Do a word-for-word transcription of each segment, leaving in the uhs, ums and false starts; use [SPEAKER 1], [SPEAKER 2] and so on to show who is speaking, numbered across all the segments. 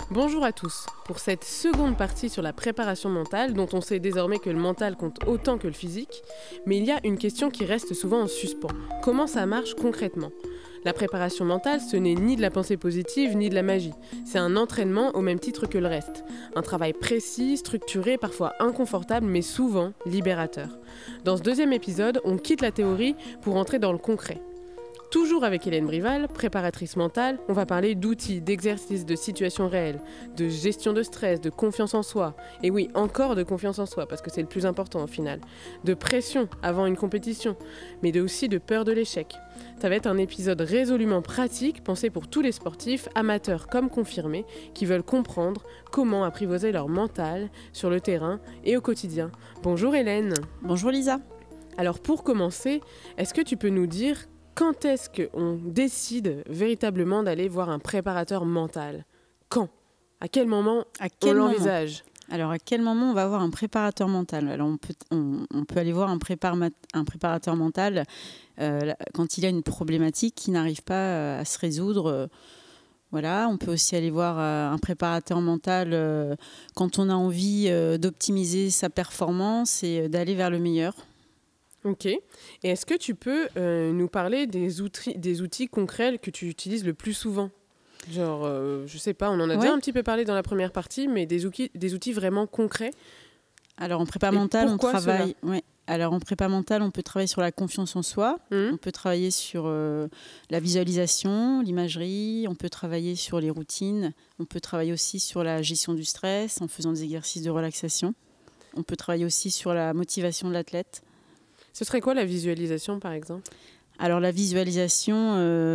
[SPEAKER 1] Bonjour à tous. Pour cette seconde partie sur la préparation mentale, dont on sait désormais que le mental compte autant que le physique, mais il y a une question qui reste souvent en suspens. Comment ça marche concrètement ? La préparation mentale, ce n'est ni de la pensée positive, ni de la magie. C'est un entraînement au même titre que le reste. Un travail précis, structuré, parfois inconfortable, mais souvent libérateur. Dans ce deuxième épisode, on quitte la théorie pour entrer dans le concret. Toujours avec Hélène Brival, préparatrice mentale, on va parler d'outils, d'exercices, de situations réelles, de gestion de stress, de confiance en soi. Et oui, encore de confiance en soi, parce que c'est le plus important au final. De pression avant une compétition, mais de aussi de peur de l'échec. Ça va être un épisode résolument pratique, pensé pour tous les sportifs, amateurs comme confirmés, qui veulent comprendre comment apprivoiser leur mental sur le terrain et au quotidien. Bonjour Hélène.
[SPEAKER 2] Bonjour Lisa.
[SPEAKER 1] Alors pour commencer, est-ce que tu peux nous dire quand est-ce qu'on décide véritablement d'aller voir un préparateur mental ? Quand ? À quel moment
[SPEAKER 2] à quel
[SPEAKER 1] on
[SPEAKER 2] moment
[SPEAKER 1] l'envisage ?
[SPEAKER 2] Alors, à quel moment on va voir un préparateur mental ? Alors, on peut, on, on peut aller voir un, prépar, un préparateur mental euh, quand il y a une problématique qui n'arrive pas à se résoudre. Voilà, on peut aussi aller voir euh, un préparateur mental euh, quand on a envie euh, d'optimiser sa performance et d'aller vers le meilleur.
[SPEAKER 1] Ok. Et est-ce que tu peux euh, nous parler des outils, des outils concrets que tu utilises le plus souvent ? Genre, euh, je sais pas, on en a ouais. déjà un petit peu parlé dans la première partie, mais des outils, des outils vraiment concrets.
[SPEAKER 2] Alors, en prépa mentale, on travaille... Ouais. Alors, en prépa mentale, on peut travailler sur la confiance en soi, mmh. on peut travailler sur euh, la visualisation, l'imagerie, on peut travailler sur les routines, on peut travailler aussi sur la gestion du stress en faisant des exercices de relaxation. On peut travailler aussi sur la motivation de l'athlète.
[SPEAKER 1] Ce serait quoi la visualisation, par exemple ?
[SPEAKER 2] Alors, la visualisation,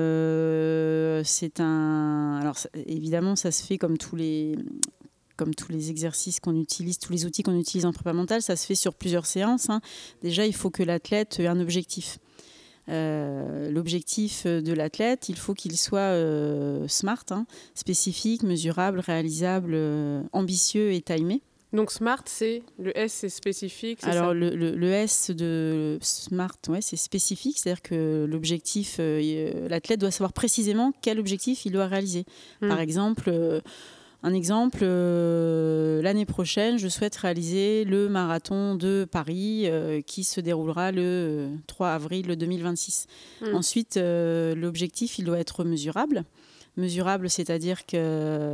[SPEAKER 2] euh, c'est un... Alors, ça, évidemment, ça se fait comme tous les... comme tous les exercices qu'on utilise, tous les outils qu'on utilise en prépa mentale, ça se fait sur plusieurs séances. Hein. Déjà, il faut que l'athlète ait un objectif. Euh, l'objectif de l'athlète, il faut qu'il soit euh, smart, hein, spécifique, mesurable, réalisable, euh, ambitieux et timé.
[SPEAKER 1] Donc smart, c'est le S, c'est spécifique, c'est
[SPEAKER 2] Alors
[SPEAKER 1] ça
[SPEAKER 2] le, le, le S de smart, ouais, c'est spécifique, c'est-à-dire que l'objectif, euh, l'athlète doit savoir précisément quel objectif il doit réaliser. Mmh. Par exemple, euh, un exemple, euh, l'année prochaine, je souhaite réaliser le marathon de Paris euh, qui se déroulera le trois avril deux mille vingt-six. Mmh. Ensuite, euh, l'objectif, il doit être mesurable. Mesurable, c'est-à-dire qu'il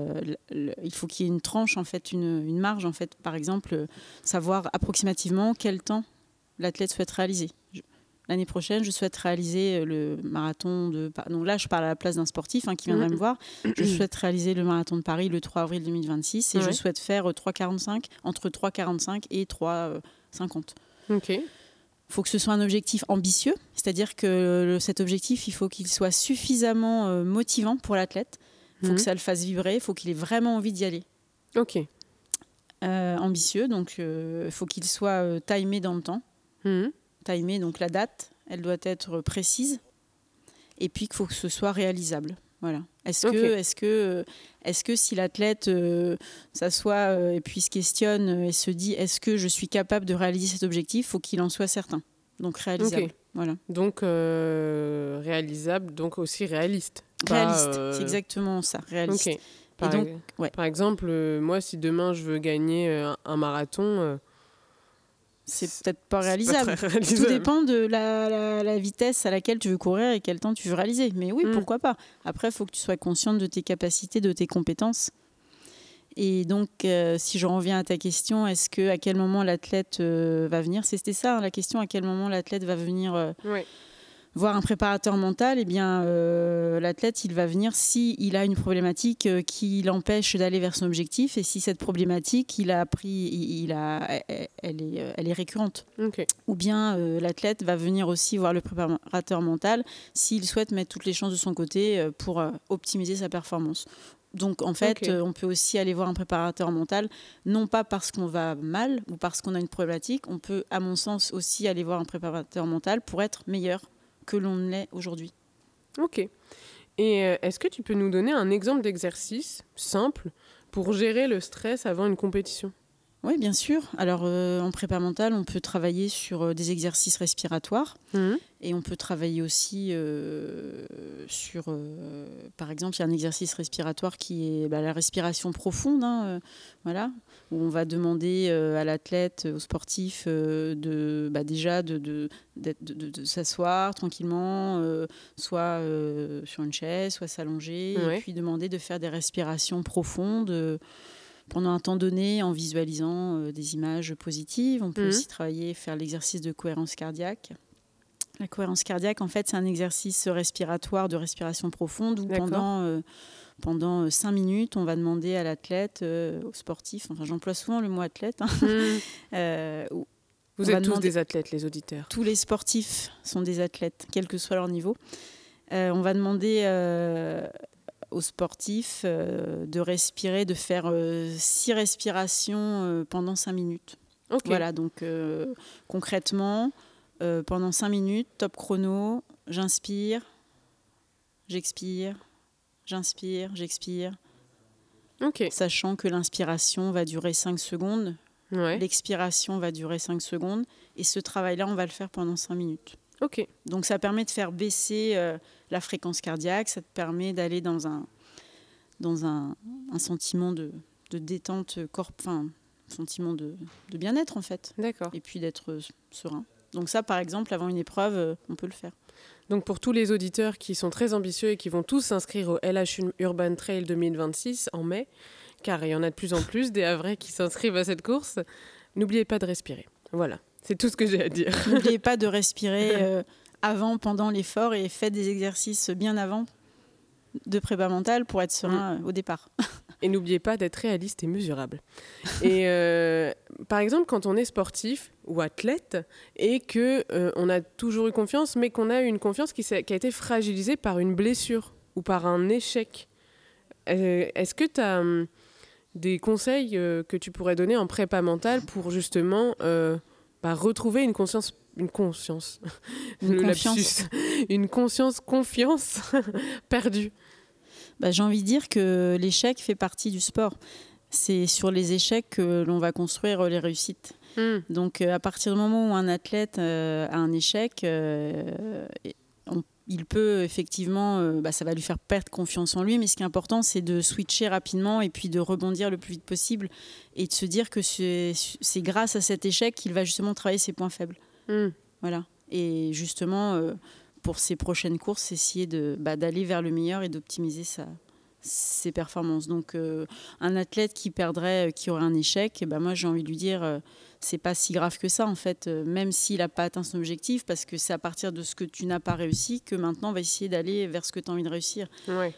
[SPEAKER 2] faut qu'il y ait une tranche, en fait, une, une marge, en fait, par exemple, savoir approximativement quel temps l'athlète souhaite réaliser. Je, l'année prochaine, je souhaite réaliser le marathon de... Donc là, je parle à la place d'un sportif hein, qui viendrait mmh. me voir. Je souhaite réaliser le marathon de Paris le trois avril deux mille vingt-six et ouais. je souhaite faire trois quarante-cinq, entre trois quarante-cinq et trois cinquante.
[SPEAKER 1] Ok.
[SPEAKER 2] Il faut que ce soit un objectif ambitieux, c'est-à-dire que le, cet objectif, il faut qu'il soit suffisamment euh, motivant pour l'athlète. Il faut mmh. que ça le fasse vibrer, il faut qu'il ait vraiment envie d'y aller.
[SPEAKER 1] Ok.
[SPEAKER 2] Euh, ambitieux, donc il euh, faut qu'il soit euh, timé dans le temps. Mmh. Timé, donc la date, elle doit être précise. Et puis qu'il faut que ce soit réalisable. Voilà. Est-ce que, okay. est-ce que, est-ce que si l'athlète euh, s'assoit euh, et puis se questionne euh, et se dit est-ce que je suis capable de réaliser cet objectif, il faut qu'il en soit certain. Donc réalisable. Okay. Voilà.
[SPEAKER 1] Donc euh, réalisable, donc aussi réaliste.
[SPEAKER 2] Réaliste, euh... c'est exactement ça, réaliste.
[SPEAKER 1] Okay. Par,
[SPEAKER 2] et donc,
[SPEAKER 1] ouais. par exemple, euh, moi, si demain je veux gagner euh, un marathon... Euh...
[SPEAKER 2] C'est peut-être pas réalisable. pas réalisable. Tout dépend de la, la, la vitesse à laquelle tu veux courir et quel temps tu veux réaliser. Mais oui, mmh. pourquoi pas. Après, il faut que tu sois consciente de tes capacités, de tes compétences. Et donc, euh, si je reviens à ta question, est-ce que à quel moment l'athlète euh, va venir ? C'était ça, hein, la question, à quel moment l'athlète va venir euh, oui. voir un préparateur mental ? Eh bien, euh, l'athlète, il va venir s'il a une problématique euh, qui l'empêche d'aller vers son objectif et si cette problématique, il a appris, il, il a, elle, est, elle est récurrente.
[SPEAKER 1] Okay.
[SPEAKER 2] Ou bien euh, l'athlète va venir aussi voir le préparateur mental s'il souhaite mettre toutes les chances de son côté euh, pour euh, optimiser sa performance. Donc, en fait, okay. euh, on peut aussi aller voir un préparateur mental, non pas parce qu'on va mal ou parce qu'on a une problématique. On peut, à mon sens, aussi aller voir un préparateur mental pour être meilleur que l'on l'est aujourd'hui.
[SPEAKER 1] Ok. Et euh, est-ce que tu peux nous donner un exemple d'exercice simple pour gérer le stress avant une compétition ?
[SPEAKER 2] Oui, bien sûr. Alors, euh, en prépa mentale, on peut travailler sur euh, des exercices respiratoires
[SPEAKER 1] Mmh.
[SPEAKER 2] et on peut travailler aussi euh, sur, euh, par exemple, il y a un exercice respiratoire qui est bah, la respiration profonde, hein, euh, voilà, où on va demander euh, à l'athlète, au sportif, euh, de, bah, déjà de, de, d'être- de- de- de s'asseoir tranquillement, euh, soit euh, sur une chaise, soit s'allonger, et
[SPEAKER 1] Ouais.
[SPEAKER 2] puis demander de faire des respirations profondes. euh, pendant un temps donné, en visualisant euh, des images positives. On peut
[SPEAKER 1] Mmh.
[SPEAKER 2] aussi travailler, faire l'exercice de cohérence cardiaque. La cohérence cardiaque, en fait, c'est un exercice respiratoire de respiration profonde où
[SPEAKER 1] D'accord.
[SPEAKER 2] pendant, euh, pendant euh, cinq minutes, on va demander à l'athlète, euh, au sportif, enfin j'emploie souvent le mot athlète, hein,
[SPEAKER 1] Mmh.
[SPEAKER 2] euh, où
[SPEAKER 1] Vous
[SPEAKER 2] on va
[SPEAKER 1] êtes tous
[SPEAKER 2] demander-
[SPEAKER 1] des athlètes, les auditeurs.
[SPEAKER 2] tous les sportifs sont des athlètes, quel que soit leur niveau. Euh, on va demander euh, aux sportifs euh, de respirer, de faire euh, six respirations euh, pendant cinq minutes.
[SPEAKER 1] Ok.
[SPEAKER 2] Voilà, donc euh, concrètement, euh, pendant cinq minutes, top chrono, j'inspire, j'expire, j'inspire, j'expire,
[SPEAKER 1] Ok.
[SPEAKER 2] sachant que l'inspiration va durer cinq secondes,
[SPEAKER 1] Ouais.
[SPEAKER 2] l'expiration va durer cinq secondes, et ce travail-là, on va le faire pendant cinq minutes.
[SPEAKER 1] Ok.
[SPEAKER 2] Donc ça permet de faire baisser euh, la fréquence cardiaque, ça te permet d'aller dans un, dans un, un sentiment de, de détente, corp, enfin, sentiment de, de bien-être en fait,
[SPEAKER 1] D'accord.
[SPEAKER 2] et puis d'être euh, serein. Donc ça, par exemple, avant une épreuve, euh, on peut le faire.
[SPEAKER 1] Donc pour tous les auditeurs qui sont très ambitieux et qui vont tous s'inscrire au L H Urban Trail deux mille vingt-six en mai, car il y en a de plus en plus des Havrais qui s'inscrivent à cette course, n'oubliez pas de respirer. Voilà, c'est tout ce que j'ai à dire.
[SPEAKER 2] N'oubliez pas de respirer euh, avant, pendant l'effort et faites des exercices bien avant de prépa mentale pour être serein euh, au départ.
[SPEAKER 1] Et n'oubliez pas d'être réaliste et mesurable. Et euh, par exemple, quand on est sportif ou athlète et que euh, on a toujours eu confiance, mais qu'on a eu une confiance qui, s'est- qui a été fragilisée par une blessure ou par un échec, euh, est-ce que tu as hum, des conseils euh, que tu pourrais donner en prépa mentale pour justement euh, bah, retrouver une conscience, une conscience,
[SPEAKER 2] Une
[SPEAKER 1] le
[SPEAKER 2] confiance.
[SPEAKER 1] lapsus, une conscience, confiance perdue.
[SPEAKER 2] Bah, j'ai envie de dire que l'échec fait partie du sport. C'est sur les échecs que l'on va construire les réussites.
[SPEAKER 1] Hmm.
[SPEAKER 2] Donc, euh, à partir du moment où un athlète euh, a un échec, euh, on- il peut effectivement, euh, bah, ça va lui faire perdre confiance en lui. Mais ce qui est important, c'est de switcher rapidement et puis de rebondir le plus vite possible et de se dire que c'est, c'est grâce à cet échec qu'il va justement travailler ses points faibles.
[SPEAKER 1] Hmm.
[SPEAKER 2] Voilà. Et justement, euh, pour ses prochaines courses, essayer de, bah, d'aller vers le meilleur et d'optimiser sa, ses performances. Donc, euh, un athlète qui perdrait, euh, qui aurait un échec, eh ben, moi, j'ai envie de lui dire, euh, c'est pas si grave que ça, en fait, euh, même s'il n'a pas atteint son objectif, parce que c'est à partir de ce que tu n'as pas réussi que maintenant, on va essayer d'aller vers ce que tu as envie de réussir.
[SPEAKER 1] Ouais.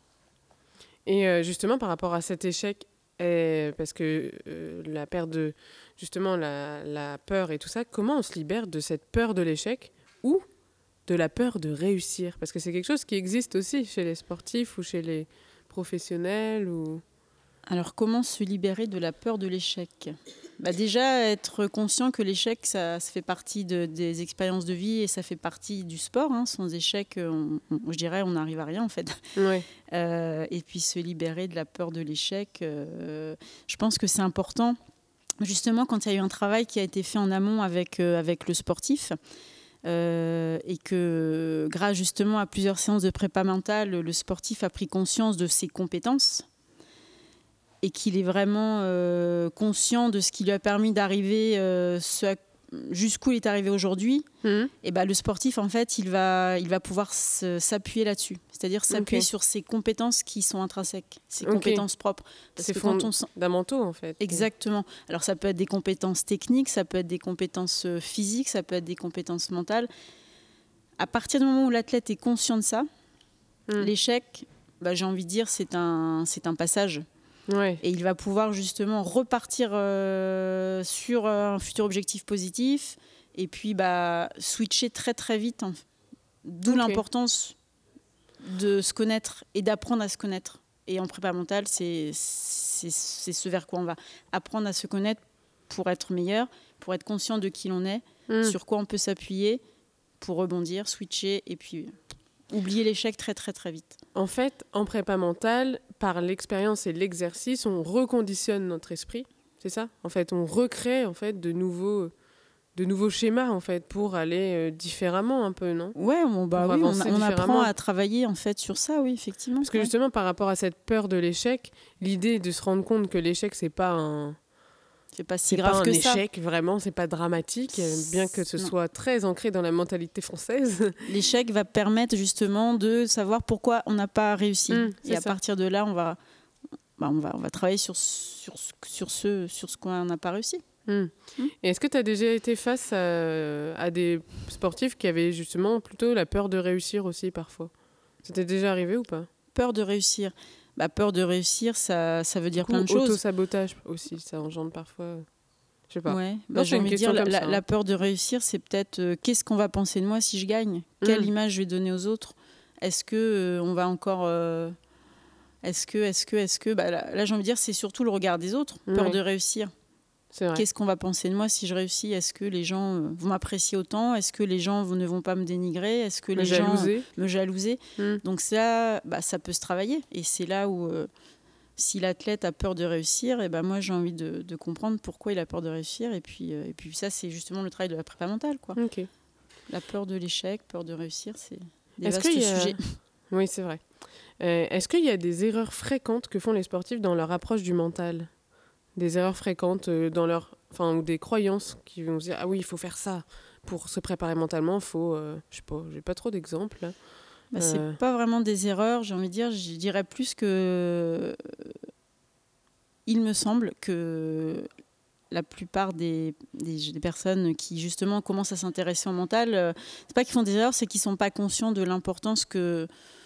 [SPEAKER 1] Et euh, justement, par rapport à cet échec, euh, parce que euh, la perte de, justement, la, la peur et tout ça, comment on se libère de cette peur de l'échec ou de la peur de réussir? Parce que c'est quelque chose qui existe aussi chez les sportifs ou chez les professionnels. Ou...
[SPEAKER 2] Alors, comment se libérer de la peur de l'échec ? Bah déjà, être conscient que l'échec, ça, ça fait partie de, des expériences de vie et ça fait partie du sport. Hein. Sans échec, on, on, je dirais, on n'arrive à rien, en fait.
[SPEAKER 1] Ouais.
[SPEAKER 2] Euh, et puis, se libérer de la peur de l'échec, euh, je pense que c'est important. Justement, quand il y a eu un travail qui a été fait en amont avec, euh, avec le sportif, Euh, et que grâce justement à plusieurs séances de prépa mentale, le sportif a pris conscience de ses compétences et qu'il est vraiment euh, conscient de ce qui lui a permis d'arriver euh, ce à, jusqu'où il est arrivé aujourd'hui.
[SPEAKER 1] Mmh.
[SPEAKER 2] Et ben, le sportif, en fait, il va, il va pouvoir se, s'appuyer là-dessus. C'est-à-dire s'appuyer
[SPEAKER 1] Ok.
[SPEAKER 2] sur ses compétences qui sont intrinsèques, ses
[SPEAKER 1] Ok.
[SPEAKER 2] compétences propres. Parce
[SPEAKER 1] C'est
[SPEAKER 2] que quand on,
[SPEAKER 1] fondamentaux, en fait.
[SPEAKER 2] exactement. Alors, ça peut être des compétences techniques, ça peut être des compétences physiques, ça peut être des compétences mentales. À partir du moment où l'athlète est conscient de ça,
[SPEAKER 1] Mmh.
[SPEAKER 2] l'échec, bah, j'ai envie de dire, c'est un, c'est un passage.
[SPEAKER 1] Ouais.
[SPEAKER 2] Et il va pouvoir justement repartir euh, sur un futur objectif positif et puis bah, switcher très très vite. Hein. D'où
[SPEAKER 1] Ok.
[SPEAKER 2] l'importance de se connaître et d'apprendre à se connaître. Et en prépa mentale, c'est, c'est, c'est ce vers quoi on va. Apprendre à se connaître pour être meilleur, pour être conscient de qui l'on est,
[SPEAKER 1] Mmh.
[SPEAKER 2] sur quoi on peut s'appuyer pour rebondir, switcher et puis oublier l'échec très très très vite.
[SPEAKER 1] En fait, en prépa mentale, par l'expérience et l'exercice, on reconditionne notre esprit C'est ça, en fait, on recrée en fait de nouveaux, de nouveaux schémas en fait pour aller euh, différemment un peu, non?
[SPEAKER 2] Ouais, on, bah
[SPEAKER 1] Pour
[SPEAKER 2] oui, on,
[SPEAKER 1] avancer
[SPEAKER 2] on apprend
[SPEAKER 1] différemment.
[SPEAKER 2] à travailler en fait sur ça, oui, effectivement.
[SPEAKER 1] Parce que
[SPEAKER 2] ouais.
[SPEAKER 1] justement, par rapport à cette peur de l'échec, l'idée de se rendre compte que l'échec, c'est pas un,
[SPEAKER 2] C'est pas si
[SPEAKER 1] c'est
[SPEAKER 2] grave
[SPEAKER 1] pas un
[SPEAKER 2] que ça.
[SPEAKER 1] échec, vraiment, c'est pas dramatique, euh, bien que ce
[SPEAKER 2] Non.
[SPEAKER 1] soit très ancré dans la mentalité française.
[SPEAKER 2] L'échec va permettre justement de savoir pourquoi on n'a pas réussi.
[SPEAKER 1] Mmh, c'est
[SPEAKER 2] Et à
[SPEAKER 1] ça.
[SPEAKER 2] partir de là, on va, bah, on va, on va travailler sur, sur, sur ce, sur ce qu'on n'a pas réussi.
[SPEAKER 1] Hmm. Et est-ce que tu as déjà été face à, à des sportifs qui avaient justement plutôt la peur de réussir aussi parfois? C'était déjà arrivé ou pas?
[SPEAKER 2] Peur de réussir. Bah, peur de réussir, ça, ça veut dire plein de choses.
[SPEAKER 1] Auto-sabotage aussi, ça engendre parfois. Je sais pas.
[SPEAKER 2] Ouais.
[SPEAKER 1] Non,
[SPEAKER 2] Bah,
[SPEAKER 1] c'est
[SPEAKER 2] j'ai
[SPEAKER 1] une
[SPEAKER 2] envie de
[SPEAKER 1] question
[SPEAKER 2] dire, la,
[SPEAKER 1] comme
[SPEAKER 2] la,
[SPEAKER 1] ça, hein.
[SPEAKER 2] la peur de réussir, c'est peut-être euh, qu'est-ce qu'on va penser de moi si je gagne? Quelle
[SPEAKER 1] Mm.
[SPEAKER 2] image je vais donner aux autres? Est-ce que euh, on va encore euh, est-ce que est-ce que est-ce que bah, là, là, j'ai envie de dire, c'est surtout le regard des autres. Peur
[SPEAKER 1] Ouais.
[SPEAKER 2] de réussir.
[SPEAKER 1] C'est vrai.
[SPEAKER 2] Qu'est-ce qu'on va penser de moi si je réussis? Est-ce que les gens euh, vont m'apprécier autant? Est-ce que les gens ne vont pas me dénigrer? Est-ce que
[SPEAKER 1] Me
[SPEAKER 2] les gens
[SPEAKER 1] jalouser.
[SPEAKER 2] euh, me jalouser?
[SPEAKER 1] Mm.
[SPEAKER 2] Donc ça, bah, ça peut se travailler. Et c'est là où, euh, si l'athlète a peur de réussir, et ben moi j'ai envie de, de comprendre pourquoi il a peur de réussir. Et puis, euh, et puis ça, c'est justement le travail de la prépa mentale, quoi.
[SPEAKER 1] Ok.
[SPEAKER 2] La peur de l'échec, peur de réussir, c'est des
[SPEAKER 1] Est-ce
[SPEAKER 2] vastes
[SPEAKER 1] qu'il y a-
[SPEAKER 2] sujets.
[SPEAKER 1] Oui, c'est vrai. Euh, est-ce qu'il y a des erreurs fréquentes que font les sportifs dans leur approche du mental? Des erreurs fréquentes euh, dans leur... Enfin, ou des croyances qui vont se dire « Ah oui, il faut faire ça. Pour se préparer mentalement, il faut... Euh, je sais pas, j'ai pas trop d'exemples. là.
[SPEAKER 2] Bah,
[SPEAKER 1] Euh.
[SPEAKER 2] C'est pas vraiment des erreurs, j'ai envie de dire. Je dirais plus que... Il me semble que la plupart des, des, des personnes qui justement commencent à s'intéresser au mental, euh, c'est pas qu'ils font des erreurs, c'est qu'ils sont pas conscients de l'importance que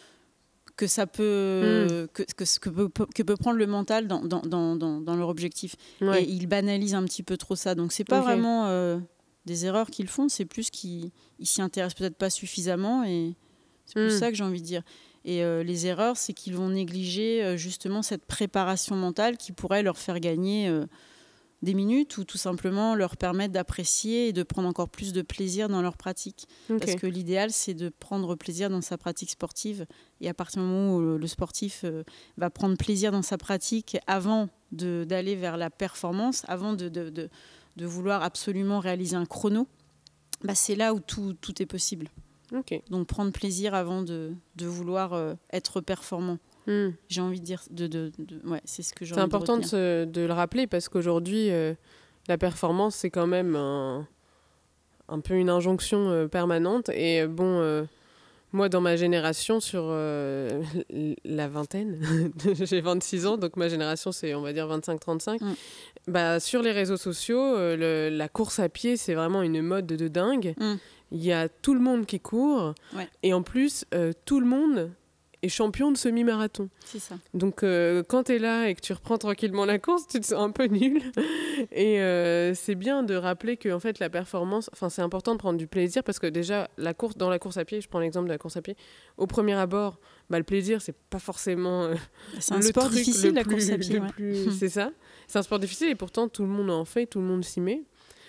[SPEAKER 2] que ça peut, mm. que, que, que, peut, que peut prendre le mental dans, dans, dans, dans leur objectif.
[SPEAKER 1] Ouais.
[SPEAKER 2] Et ils banalisent un petit peu trop ça. Donc c'est pas
[SPEAKER 1] Okay.
[SPEAKER 2] vraiment euh, des erreurs qu'ils font, c'est plus qu'ils ils s'y intéressent peut-être pas suffisamment, et c'est plus mm. ça que j'ai envie de dire. Et euh, les erreurs, c'est qu'ils vont négliger euh, justement cette préparation mentale qui pourrait leur faire gagner euh, des minutes, ou tout simplement leur permettre d'apprécier et de prendre encore plus de plaisir dans leur pratique. Okay. Parce que l'idéal, c'est de prendre plaisir dans sa pratique sportive. Et à partir du moment où le sportif euh, va prendre plaisir dans sa pratique avant de, d'aller vers la performance, avant de, de, de, de vouloir absolument réaliser un chrono, bah c'est là où tout, tout est possible.
[SPEAKER 1] Okay.
[SPEAKER 2] Donc prendre plaisir avant de, de vouloir euh, être performant. Mm. J'ai envie de dire, de, de, de, ouais, c'est ce que j'ai
[SPEAKER 1] C'est
[SPEAKER 2] envie de
[SPEAKER 1] important
[SPEAKER 2] retenir.
[SPEAKER 1] de, se, de le rappeler, parce qu'aujourd'hui, euh, la performance, c'est quand même un, un peu une injonction euh, permanente. Et bon, euh, moi, dans ma génération, sur euh, la vingtaine, j'ai vingt-six ans, donc ma génération, c'est, on va dire, vingt-cinq trente-cinq. Mm. Bah, sur les réseaux sociaux, euh, le, la course à pied, c'est vraiment une mode de dingue. Mm. Il y a tout le monde qui court. Ouais. Et en plus, euh, tout le monde est champion de semi-marathon.
[SPEAKER 2] C'est ça.
[SPEAKER 1] Donc, euh, quand tu es là et que tu reprends tranquillement la course, tu te sens un peu nul. Et euh, c'est bien de rappeler que en fait, la performance... Enfin, c'est important de prendre du plaisir, parce que déjà, la course, dans la course à pied, je prends l'exemple de la course à pied, au premier abord, bah, le plaisir, c'est pas forcément euh,
[SPEAKER 2] c'est un
[SPEAKER 1] le
[SPEAKER 2] sport
[SPEAKER 1] truc
[SPEAKER 2] difficile,
[SPEAKER 1] le
[SPEAKER 2] la
[SPEAKER 1] plus,
[SPEAKER 2] course à pied.
[SPEAKER 1] le
[SPEAKER 2] Ouais.
[SPEAKER 1] plus, c'est ça. C'est un sport difficile, et pourtant, tout le monde en fait, tout le monde s'y met.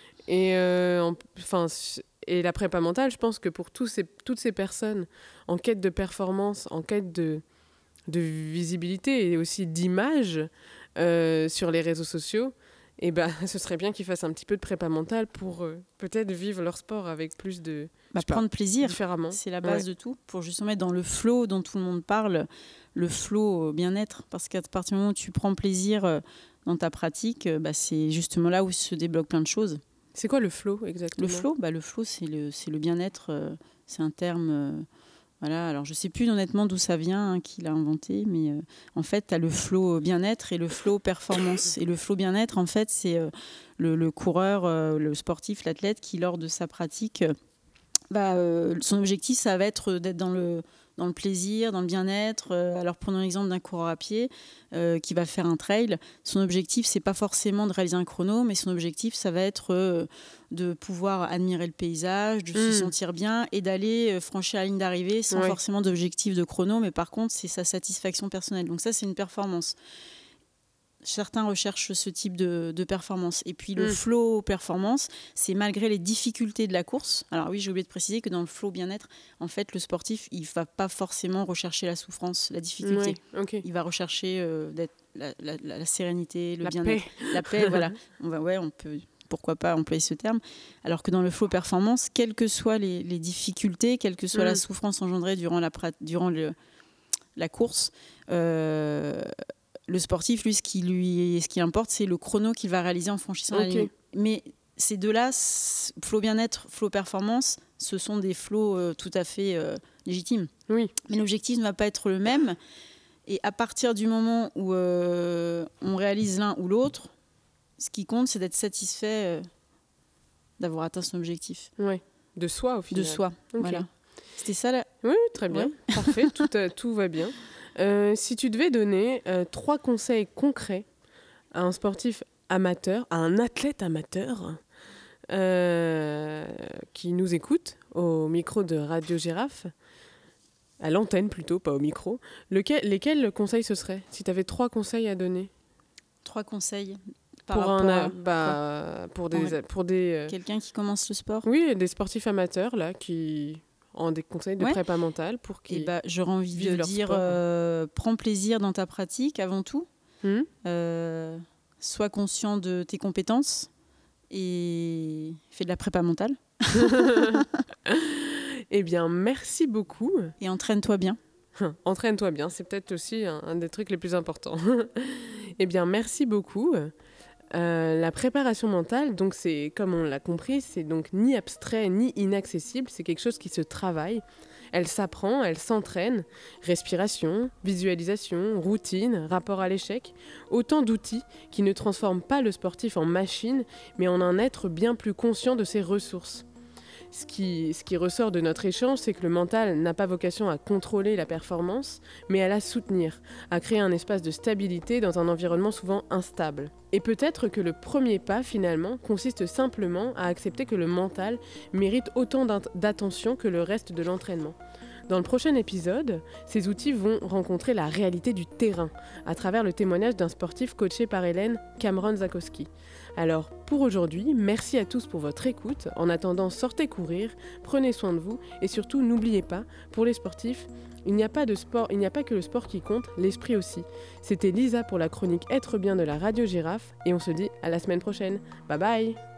[SPEAKER 1] Et euh, enfin... Et la prépa mentale, je pense que pour tous ces, toutes ces personnes en quête de performance, en quête de, de visibilité et aussi d'image euh, sur les réseaux sociaux, eh ben, ce serait bien qu'ils fassent un petit peu de prépa mentale pour euh, peut-être vivre leur sport avec plus de...
[SPEAKER 2] Bah, prendre pas, plaisir,
[SPEAKER 1] différemment.
[SPEAKER 2] C'est la base
[SPEAKER 1] ouais.
[SPEAKER 2] de tout, pour justement être dans le flow dont tout le monde parle, le flow bien-être. Parce qu'à partir du moment où tu prends plaisir dans ta pratique, bah, c'est justement là où se débloquent plein de choses.
[SPEAKER 1] C'est quoi le flow exactement ?
[SPEAKER 2] Le flow, bah, le flow, c'est le, c'est le bien-être. Euh, c'est un terme. Euh, voilà. Alors, je ne sais plus honnêtement d'où ça vient, hein, qui l'a inventé, mais euh, en fait, tu as le flow bien-être et le flow performance. Et le flow bien-être, en fait, c'est euh, le, le coureur, euh, le sportif, l'athlète qui, lors de sa pratique, euh, bah, euh, son objectif, ça va être d'être dans le dans le plaisir, dans le bien-être. Euh, alors, prenons l'exemple d'un coureur à pied euh, qui va faire un trail. Son objectif, c'est pas forcément de réaliser un chrono, mais son objectif, ça va être euh, de pouvoir admirer le paysage, de mmh. se sentir bien et d'aller euh, franchir la ligne d'arrivée sans ouais. forcément d'objectif de chrono, mais par contre, c'est sa satisfaction personnelle. Donc ça, c'est une performance. certains recherchent ce type de, de performance. Et puis le
[SPEAKER 1] Mm.
[SPEAKER 2] flow performance, c'est malgré les difficultés de la course. Alors oui, j'ai oublié de préciser que dans le flow bien-être, en fait, le sportif, il ne va pas forcément rechercher la souffrance, la difficulté.
[SPEAKER 1] Ouais, ok.
[SPEAKER 2] Il va rechercher euh, d'être la, la, la, la sérénité, le
[SPEAKER 1] La
[SPEAKER 2] bien-être.
[SPEAKER 1] paix.
[SPEAKER 2] La paix, voilà. On va, ouais, on peut, pourquoi pas employer ce terme. Alors que dans le flow performance, quelles que soient les, les difficultés, quelle que soit
[SPEAKER 1] Mm.
[SPEAKER 2] la souffrance engendrée durant la, durant le, la course, euh, le sportif, lui, ce qui lui, ce qui importe, c'est le chrono qu'il va réaliser en franchissant
[SPEAKER 1] Ok.
[SPEAKER 2] la ligne. Mais ces deux-là, flow bien-être, flow performance, ce sont des flows euh, tout à fait euh, légitimes.
[SPEAKER 1] Oui.
[SPEAKER 2] Mais l'objectif ne va pas être le même. Et à partir du moment où euh, on réalise l'un ou l'autre, ce qui compte, c'est d'être satisfait euh, d'avoir atteint son objectif.
[SPEAKER 1] Ouais. De soi, au final.
[SPEAKER 2] De soi.
[SPEAKER 1] Ok.
[SPEAKER 2] Voilà. C'était ça, là.
[SPEAKER 1] Oui, très bien.
[SPEAKER 2] Ouais.
[SPEAKER 1] Parfait, tout, euh, tout va bien. Euh, si tu devais donner euh, trois conseils concrets à un sportif amateur, à un athlète amateur euh, qui nous écoute au micro de Radio Girafe, à l'antenne plutôt, pas au micro, lequel, lesquels conseils ce serait, si tu avais trois conseils à donner
[SPEAKER 2] Trois conseils par
[SPEAKER 1] pour,
[SPEAKER 2] rapport
[SPEAKER 1] un,
[SPEAKER 2] à
[SPEAKER 1] bah, pour des...
[SPEAKER 2] Ouais.
[SPEAKER 1] Pour des euh,
[SPEAKER 2] quelqu'un qui commence le sport.
[SPEAKER 1] oui, des sportifs amateurs là, qui ont des conseils de
[SPEAKER 2] Ouais.
[SPEAKER 1] prépa mentale pour
[SPEAKER 2] Et
[SPEAKER 1] qu'ils...
[SPEAKER 2] bah, j'aurais envie
[SPEAKER 1] vivent
[SPEAKER 2] de
[SPEAKER 1] leur
[SPEAKER 2] dire,
[SPEAKER 1] sport.
[SPEAKER 2] euh, prends plaisir dans ta pratique avant tout.
[SPEAKER 1] Hmm
[SPEAKER 2] Euh, sois conscient de tes compétences et fais de la prépa mentale.
[SPEAKER 1] Eh bien, merci beaucoup.
[SPEAKER 2] Et entraîne-toi bien.
[SPEAKER 1] Entraîne-toi bien, c'est peut-être aussi un, un des trucs les plus importants. Eh bien, merci beaucoup. Euh, la préparation mentale, donc c'est, comme on l'a compris, c'est donc ni abstrait ni inaccessible, c'est quelque chose qui se travaille. Elle s'apprend, elle s'entraîne. Respiration, visualisation, routine, rapport à l'échec. Autant d'outils qui ne transforment pas le sportif en machine, mais en un être bien plus conscient de ses ressources. Ce qui, ce qui ressort de notre échange, c'est que le mental n'a pas vocation à contrôler la performance, mais à la soutenir, à créer un espace de stabilité dans un environnement souvent instable. Et peut-être que le premier pas, finalement, consiste simplement à accepter que le mental mérite autant d'attention que le reste de l'entraînement. Dans le prochain épisode, ces outils vont rencontrer la réalité du terrain, à travers le témoignage d'un sportif coaché par Hélène Cameron Zakowski. Alors, pour aujourd'hui, merci à tous pour votre écoute. En attendant, sortez courir, prenez soin de vous et surtout, n'oubliez pas, pour les sportifs, il n'y a pas de sport, il n'y a pas que le sport qui compte, l'esprit aussi. C'était Lisa pour la chronique Être bien de la Radio Girafe et on se dit à la semaine prochaine. Bye bye!